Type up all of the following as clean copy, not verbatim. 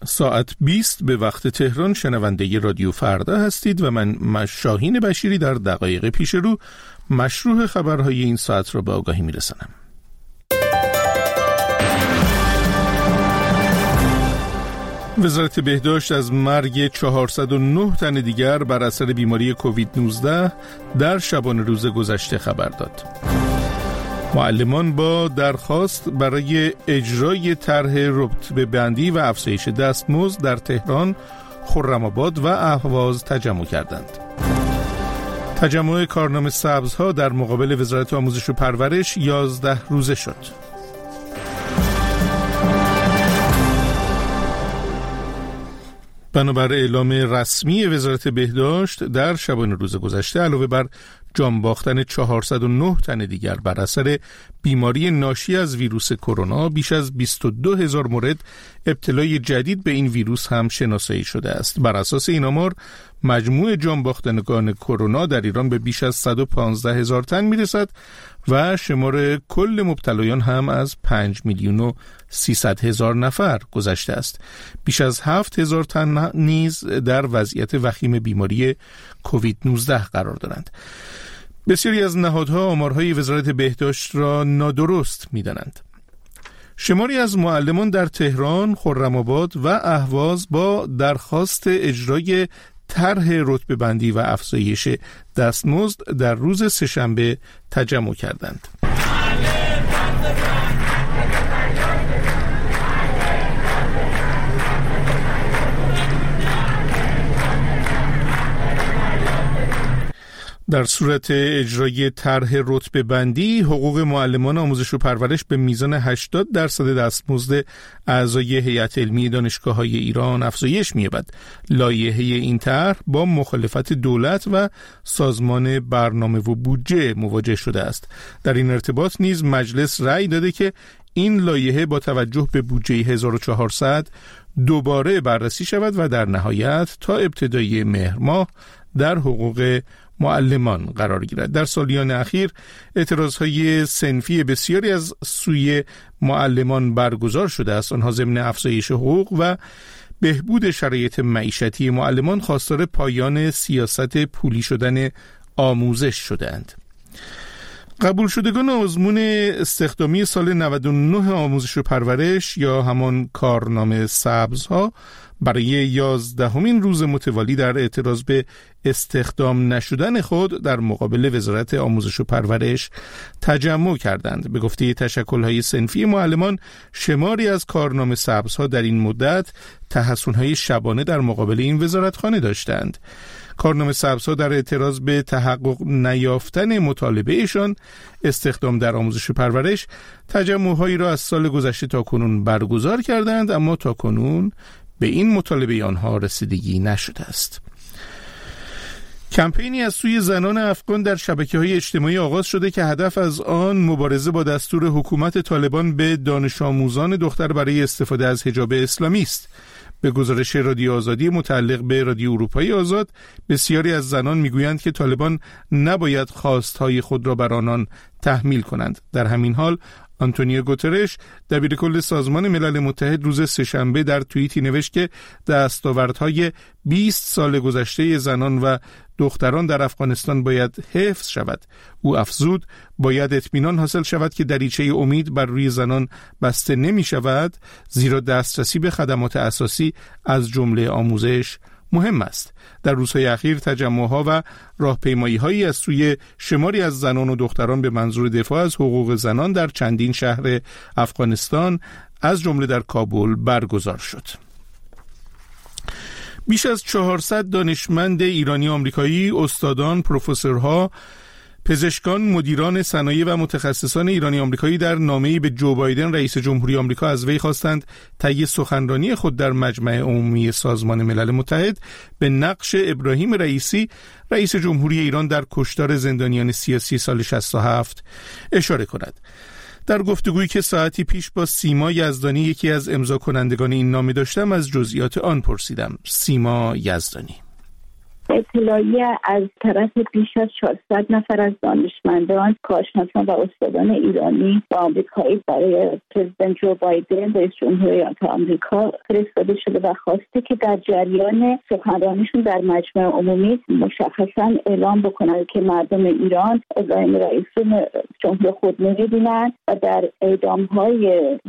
ساعت 20 به وقت تهران شنونده رادیو فردا هستید و من شاهین بشیری در دقایق پیش رو مشروع خبرهای این ساعت را به آگاهی میرسانم. وزارت بهداشت از مرگ 409 تن دیگر بر اثر بیماری کووید 19 در شبانه روز گذشته خبر داد. معلمان با درخواست برای اجرای طرح رتبه بندی و افزایش دستمزد در تهران، خرم‌آباد و اهواز تجمع کردند. تجمع کارنامه سبزها در مقابل وزارت آموزش و پرورش 11 روزه شد. بنابر اعلام رسمی وزارت بهداشت در شبانه روز گذشته علاوه بر جان باختن 409 تن دیگر بر اثر بیماری ناشی از ویروس کرونا، بیش از 22,000 مورد ابتلای جدید به این ویروس هم شناسایی شده است. بر اساس این آمار مجموع جان باختگان کرونا در ایران به بیش از 115,000 تن میرسد و شمار کل مبتلایان هم از 5,300,000 نفر گذشته است. بیش از 7,000 تن نیز در وضعیت وخیم بیماری کووید 19 قرار دارند. بسیاری از نهادها آمارهای وزارت بهداشت را نادرست می‌دانند. شماری از معلمان در تهران، خرم‌آباد و اهواز با درخواست اجرای طرح رتبه بندی و افزایش دستمزد در روز سه‌شنبه تجمع کردند. در صورت اجرای طرح رتبه بندی، حقوق معلمان آموزش و پرورش به میزان 80% دستمزد اعضای هیئت علمی دانشگاه‌های ایران افزایش می‌یابد. لایحه این طرح با مخالفت دولت و سازمان برنامه و بودجه مواجه شده است. در این ارتباط نیز مجلس رأی داده که این لایحه با توجه به بودجه 1400 دوباره بررسی شود و در نهایت تا ابتدای مهر ماه در حقوق معلمان قرار گیرد. در سالیان اخیر اعتراضهای صنفی بسیاری از سوی معلمان برگزار شده است. آنها ضمن افزایش حقوق و بهبود شرایط معیشتی معلمان خواستار پایان سیاست پولی شدن آموزش شدند. قبول شدگان آزمون استخدامی سال 99 آموزش و پرورش یا همان کارنامه سبزها برای 11مین روز متوالی در اعتراض به استخدام نشدن خود در مقابل وزارت آموزش و پرورش تجمع کردند. به گفته تشکل‌های صنفی معلمان، شماری از کارنامه سبزها در این مدت تحصن‌های شبانه در مقابل این وزارتخانه داشتند. کارنامه سبزها در اعتراض به تحقق نیافتن مطالبهشان استخدام در آموزش و پرورش تجمع‌هایی را از سال گذشته تا کنون برگزار کردند، اما تا کنون به این مطالبه آنها رسیدگی نشده است. کمپینی از سوی زنان افغان در شبکه‌های اجتماعی آغاز شده که هدف از آن مبارزه با دستور حکومت طالبان به دانش آموزان دختر برای استفاده از حجاب اسلامی است. به گزارش رادیو آزادی متعلق به رادیو اروپایی آزاد، بسیاری از زنان میگویند که طالبان نباید خواستهای خود را بر آنان تحمیل کنند. در همین حال آنتونیو گوترش، دبیرکل سازمان ملل متحد، روز سه‌شنبه در توییتی نوشت که دستاوردهای 20 سال گذشته زنان و دختران در افغانستان باید حفظ شود. او افزود باید اطمینان حاصل شود که دریچه امید بر روی زنان بسته نمی شود، زیرا دسترسی به خدمات اساسی از جمله آموزش مهم است. در روزهای اخیر تجمع‌ها و راهپیمایی‌هایی از سوی شماری از زنان و دختران به منظور دفاع از حقوق زنان در چندین شهر افغانستان از جمله در کابل برگزار شد. بیش از 400 دانشمند ایرانی آمریکایی، استادان، پروفسورها، پزشکان، مدیران صنایع و متخصصان ایرانی آمریکایی در نامه‌ای به جو بایدن رئیس جمهوری آمریکا از وی خواستند طی سخنرانی خود در مجمع عمومی سازمان ملل متحد به نقش ابراهیم رئیسی رئیس جمهوری ایران در کشتار زندانیان سیاسی سال 67 اشاره کند. در گفتگویی که ساعتی پیش با سیما یزدانی، یکی از امضا کنندگان این نامه داشتم، از جزئیات آن پرسیدم. سیما یزدانی: اطلاعیه از طرف بیش از 400 نفر از دانشمندان، کارشناسان و استادان ایرانی و آمریکایی برای پرزیدنت جو بایدن رئیس جمهور ایالات آمریکا فرستاده شده و خواسته که در جریان سخنرانیشون در مجمع عمومی مشخصا اعلام بکنند که مردم ایران ابراهیم رئیسی جمهور خود نمی‌بینند و در اعدام‌های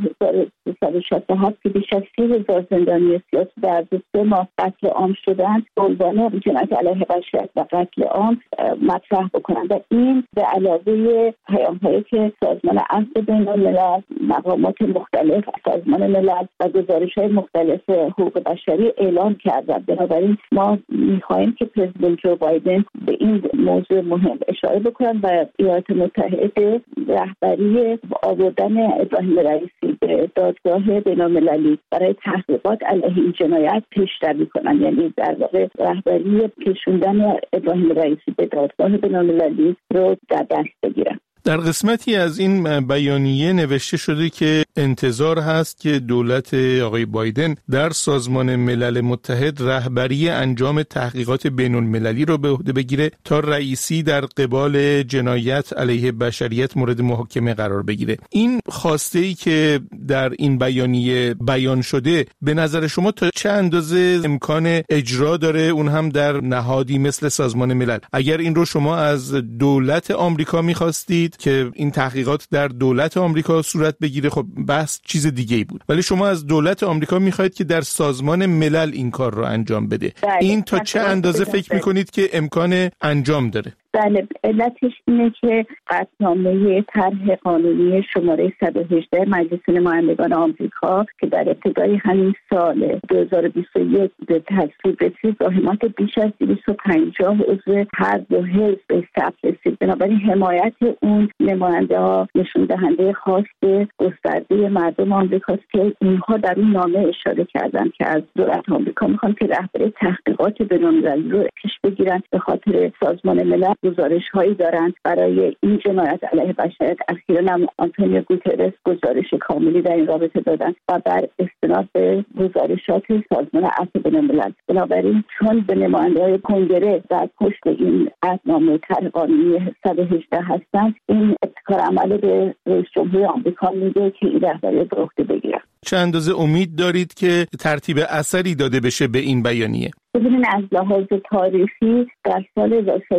1367 که بیش از 30,000 زندانی سیاسی در 2 ماه قتل عام شدند، عنوان جنایت علیه بشریت و قتل عام مطرح بکنند. و این به علاوه پیام‌هایی که سازمان عفو بین‌الملل، مقامات مختلف سازمان ملل و گزارش‌های مختلف حقوق بشری اعلام کردند. بنابراین ما می‌خواهیم که پرزیدنت جو بایدن به این موضوع مهم اشاره بکنند و ایالات متحده رهبری آوردن ابراهیم رئیسی به دادگاه بین‌المللی برای تحقیقات علیه این جنایت پیشروی کنند، یعنی در واقع رهبری کشوندن ابراهیم رئیسی به دادگاه بین‌المللی رو در دست بگیرند. در قسمتی از این بیانیه نوشته شده که انتظار هست که دولت آقای بایدن در سازمان ملل متحد رهبری انجام تحقیقات بین‌المللی رو به عهده بگیره تا رئیسی در قبال جنایت علیه بشریت مورد محاکمه قرار بگیره. این خواسته‌ای که در این بیانیه بیان شده به نظر شما تا چه اندازه امکان اجرا داره، اون هم در نهادی مثل سازمان ملل؟ اگر این رو شما از دولت آمریکا می‌خواستید که این تحقیقات در دولت آمریکا صورت بگیره، خب بحث چیز دیگه‌ای بود، ولی شما از دولت آمریکا می‌خواید که در سازمان ملل این کار رو انجام بده. این تا چه اندازه فکر می‌کنید که امکان انجام داره؟ بله، علتش اینه که قطعنامه طرح قانونی شماره 118 مجلس نمایندگان آمریکا که در ابتدای همین سال 2021 به تصویب رسید، زحمات بیش از 250 عضو هر دو حزب به ثبت رسید. بنابراین حمایت اون نماینده ها نشون دهنده خواست گسترده مردم آمریکاست که اینها در این نامه اشاره کردن که از دولت آمریکا میخوان که رهبری تحقیقات بین‌المللی رو پیش بگیرن، به خاطر سازمان ملل گزارش هایی دارند برای این جنایت علیه بشریت. اخیراً هم آنتونیو گوترس گزارش کاملی در این رابطه دادن و بر استناد به گزارشات سازمان عفو بین‌الملل. بنابراین چون به نماینده‌های کنگره در پشت این قطعنامه طرح قانونی 118 هستند، این ابتکار عمل به رئیس جمهور آمریکا میده که این رهبری به عهده بگیره. چه اندازه امید دارید که ترتیب اثری داده بشه به این بیانیه؟ ببینید، از لحاظ تاریخی در سال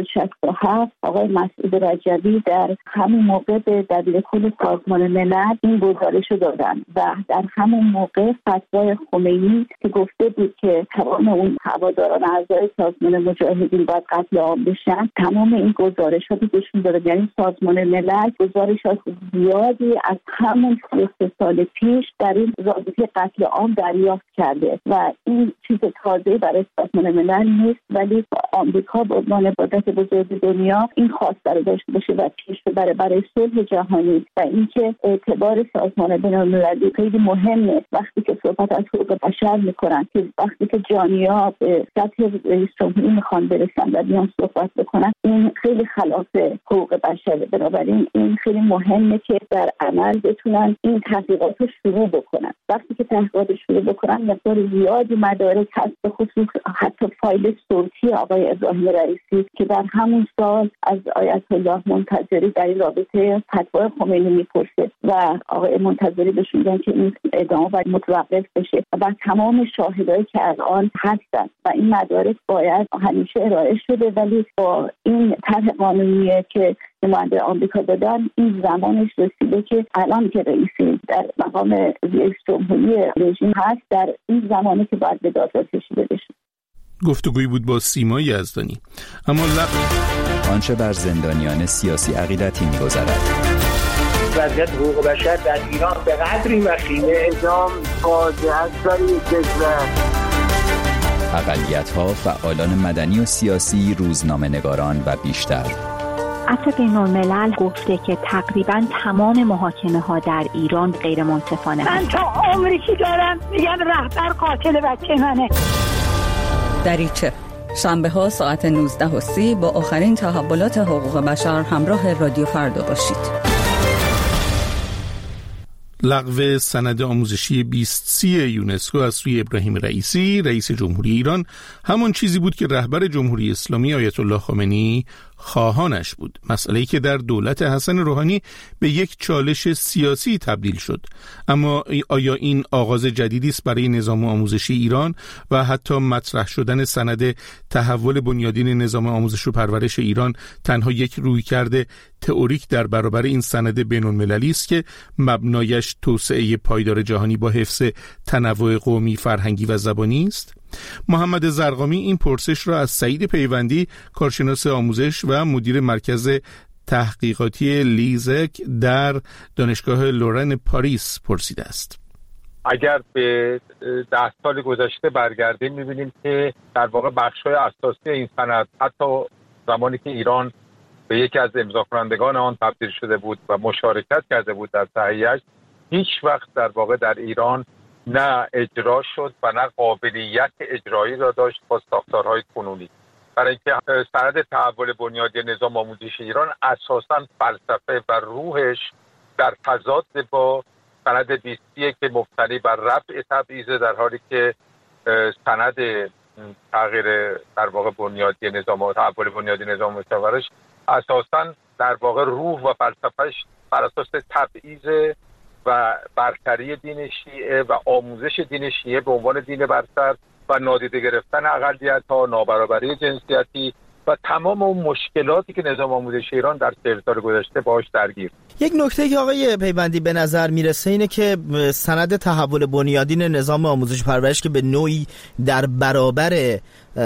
1967 آقای مسعود رجبی در همون موقع به دبیرکل سازمان ملل این گزارش رو دادن و در همون موقع فتوای خمینی که گفته بود که تمام اون هواداران اعضای سازمان مجاهدین باید قتل عام بشن، تمام این گزارشات رو نشون داد. یعنی سازمان ملل گزارشات زیادی از همون 3 سال پیش در این رابطه قتل عام دریافت کرده و این چیز تازه‌ای برای سازمان ملل نیست، ولی آمریکا به عنوان قدرت بزرگ دنیا این خواسته رو داشته باشه و پیش ببره برای صلح جهانی و اینکه اعتبار سازمان بین‌المللی خیلی مهمه. وقتی که صحبت از حقوق بشر میکنن، که وقتی که جانی‌ها به سطح رئیس جمهوری میخوان برسن و بیان صحبت بکنن، این خیلی خلاف حقوق بشره. بنابراین این خیلی مهمه که در عمل بتونن این تحقیقات رو شروع بکنن. وقتی که تحقیقات شروع بکنن، مقدار زیادی مدارک هست، به خصوص حتی فایل صوتی آقای ابراهیم رئیسی که در همون سال از آیت الله منتظری در این رابطه فتوای خمینی میپرسه و آقای منتظری بهش میگن که این ادامه باید متوقف بشه و تمام شاهدایی که الان هستن و این مدارک باید همیشه ارائه شده، ولی با این طرح قانونی که نماینده آمریکا دادن این زمانش رسیده که الان که رئیسی در مقام رئیس جمهوری رژیم هست، در این زمانی که باید به دادگاه کشیده بشه. گفتگویی بود با سیما یزدانی. اما آنچه بر زندانیان سیاسی عقیدتی می‌گذرد. وضعیت حقوق بشر در ایران به قدری وخیمه، اعدام فاجعه است برای کشور. اقلیت‌ها، فعالان مدنی و سیاسی، روزنامه‌نگاران و بیشتر. عفو بین‌الملل گفته که تقریباً تمام محاکمه‌ها در ایران غیر منصفانه. من تا عمری که دارم میگم رهبر قاتل بچه منه. دریچه شنبه ها ساعت 19:30 با آخرین تحولات حقوق بشر همراه رادیو فردا باشید. لغو سند آموزشی 20C یونسکو از سوی ابراهیم رئیسی رئیس جمهوری ایران همون چیزی بود که رهبر جمهوری اسلامی آیت الله خامنه‌ای خواهانش بود، مسئله‌ای که در دولت حسن روحانی به یک چالش سیاسی تبدیل شد. اما آیا این آغاز جدیدی است برای نظام آموزشی ایران و حتی مطرح شدن سند تحول بنیادین نظام آموزش و پرورش ایران تنها یک رویکرد تئوریک در برابر این سند بین‌المللی است که مبنایش توسعه پایدار جهانی با حفظ تنوع قومی، فرهنگی و زبانی است؟ محمد زرقامی این پرسش را از سعید پیوندی، کارشناس آموزش و مدیر مرکز تحقیقاتی لیزک در دانشگاه لورن پاریس پرسیده است. اگر به 10 سال گذشته برگردیم می‌بینیم که در واقع بخش‌های اساسی این سند حتی زمانی که ایران به یکی از امضاکنندگان آن تبدیل شده بود و مشارکت کرده بود در تهیه‌اش، هیچ وقت در واقع در ایران نه اجرا شد و نه قابلیت اجرایی را داشت با ساختارهای کنونی. برای اینکه سند تحول بنیادی نظام آموزشی ایران اساساً فلسفه و روحش در تضاد با سند 20C که مبتنی بر رفع تبعیض، در حالی که سند تغییر در واقع بنیادی نظام تحول بنیادی نظام پرورش اساساً در واقع روح و فلسفهش بر اساس تبعیض و برتری دین شیعه و آموزش دین شیعه به عنوان دین برتر و نادیده گرفتن اقلیت‌ها، نابرابری جنسیتی و تمام اون مشکلاتی که نظام آموزشی ایران در 40 سال گذشته باهاش درگیر. یک نکته که آقای پیوندی به نظر میرسه اینه که سند تحول بنیادین نظام آموزش و پرورش که به نوعی در برابر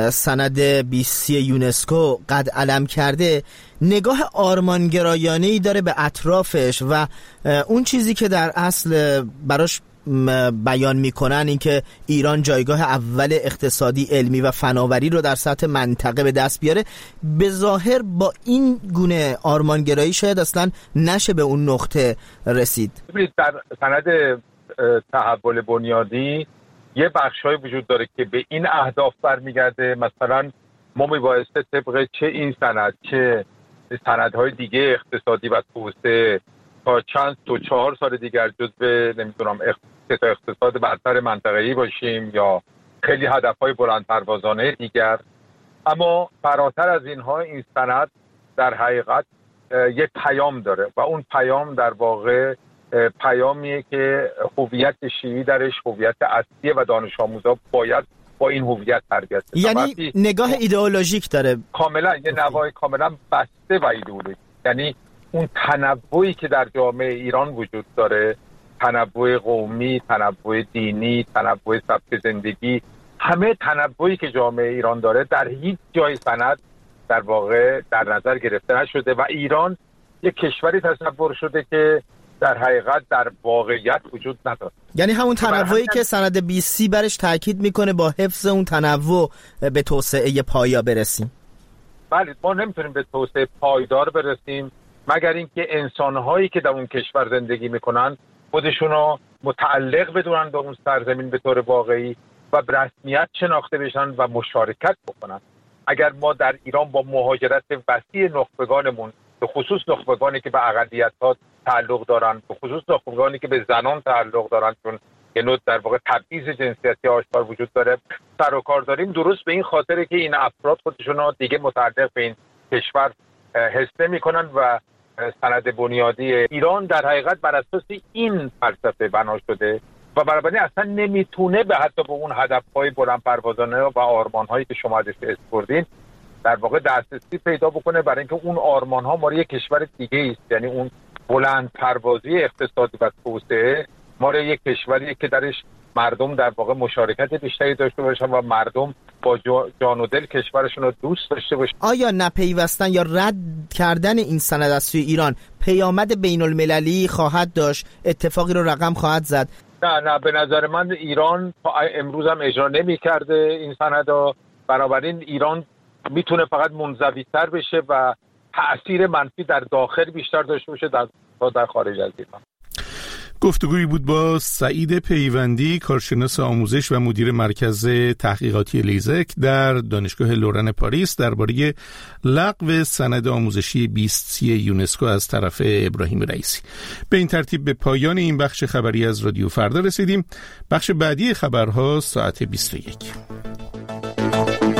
سند 20C یونسکو قد علم کرده، نگاه آرمانگرایانه‌ای داره به اطرافش و اون چیزی که در اصل براش بیان میکنن این که ایران جایگاه اول اقتصادی، علمی و فناوری رو در سطح منطقه به دست بیاره، به ظاهر با این گونه آرمانگرایی شاید اصلا نشه به اون نقطه رسید. در سند تحول بنیادی یه بخشای وجود داره که به این اهداف برمیگرده. مثلا ما میبایسته طبق چه این سند چه سندهای دیگه اقتصادی و توسعه تا چند تا 4 سال دیگر جزو نمیدونم اقتصاد برتر منطقه‌ای باشیم یا خیلی هدفهای بلند پروازانه دیگر. اما فراتر از اینها این سند در حقیقت یک پیام داره و اون پیام در واقع پیامیه که هویت شیعی درش هویت اصلی و دانش آموزا باید با این هویت تربیت بشه. یعنی نگاه ایدئولوژیک داره، کاملا یه نگاه کاملا بسته و ایدئولوژیک. یعنی اون تنوعی که در جامعه ایران وجود داره، تنوع قومی، تنوع دینی، تنوع سبک زندگی، همه تنوعی که جامعه ایران داره در هیچ جای سند در واقع در نظر گرفته نشده و ایران یک کشوری تصور شده که در حقیقت در واقعیت وجود نداره. یعنی همون تنوعی که سند 20C برش تاکید میکنه، با حفظ اون تنوع به توسعه پایا برسیم. بله، ما نمیتونیم به توسعه پایدار برسیم مگر اینکه انسان‌هایی که در اون کشور زندگی میکنن خودشونو متعلق بدونن به اون سرزمین به طور واقعی و به رسمیت شناخته بشن و مشارکت بکنن. اگر ما در ایران با مهاجرت وسیع نخبگانمون، به خصوص نخبگانی که به اقلیت‌ها تعلق دارن، به خصوص نخبگانی که به زنان تعلق دارن، چون یه نوع در واقع تبعیض جنسیتی آشکار وجود داره، سر و کار داریم، درست به این خاطره که این افراد خودشونو دیگه متعلق به این کشور حس نمی‌کنن و سند بنیادی ایران در حقیقت بر اساس این فلسفه بنا شده و بنابراین اصلا نمیتونه به حتی به اون هدف‌های بلند پروازانه و آرمان‌هایی که شما ازش اسپردین در واقع دسترسی پیدا بکنه، برای اینکه اون آرمان‌ها مال یک کشور دیگه است. یعنی اون بلند پروازی اقتصادی و توسعه مال یک کشوری که درش مردم در واقع مشارکت بیشتری داشته باشن و مردم با جان و دل کشورشون رو دوست داشته باشن. آیا نپیوستن یا رد کردن این سند از سوی ایران پیامد بین المللی خواهد داشت؟ اتفاقی رو رقم خواهد زد؟ نه، به نظر من ایران تا امروز هم اجرا نمی کرده این سندها. بنابراین ایران میتونه فقط منزوی‌تر بشه و تأثیر منفی در داخل بیشتر داشته باشه تا در خارج از ایران. گفتگویی بود با سعید پیوندی، کارشناس آموزش و مدیر مرکز تحقیقاتی لیزک در دانشگاه لورن پاریس درباره لغو سند آموزشی 20C یونسکو از طرف ابراهیم رئیسی. به این ترتیب به پایان این بخش خبری از رادیو فردا رسیدیم. بخش بعدی خبرها ساعت 21.